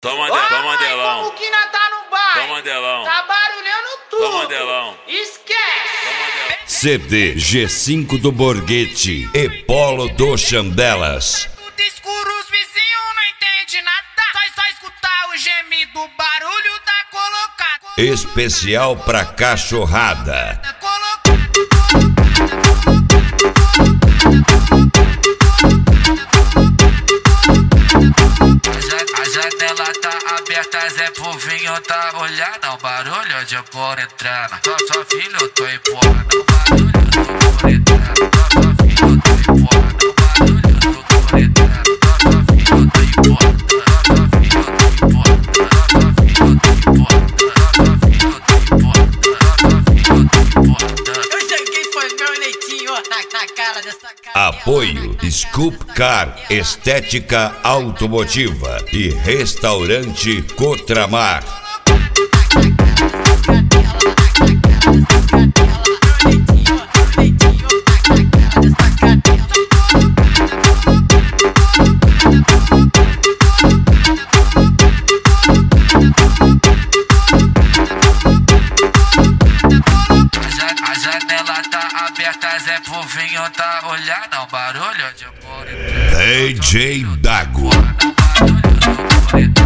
Toma Como Delão. que nós tá no bairro? Toma Delão. Tá barulhando tudo. Toma Delão. Esquece. CD G5 do Borghetti e Polo do Chandelas. Tudo escuro, os vizinhos não entendem nada. Só escutar o gemido, o barulho da colocada. Especial pra cachorrada. A janela tá aberta, Zé Povinho tá olhando o barulho de por entrando. Só filho, eu tô empurrando o barulho do por entrando. Só filho, eu tô empurrando o barulho do por entrando. Só filho, eu tô empurrando. Só filho, eu tô empurrando. Só filho, eu tô empurrando. Só filho, eu tô empurrando. Só filho, eu tô empurrando. Eu cheguei, foi meu leitinho na cara dessa cara. Apoio Scoop Car, Estética Automotiva e Restaurante Cotramar. A janela tá aberta, Zé Povinho tá olhando o barulho de por entrando. DJ Dago. O barulho do por entrando.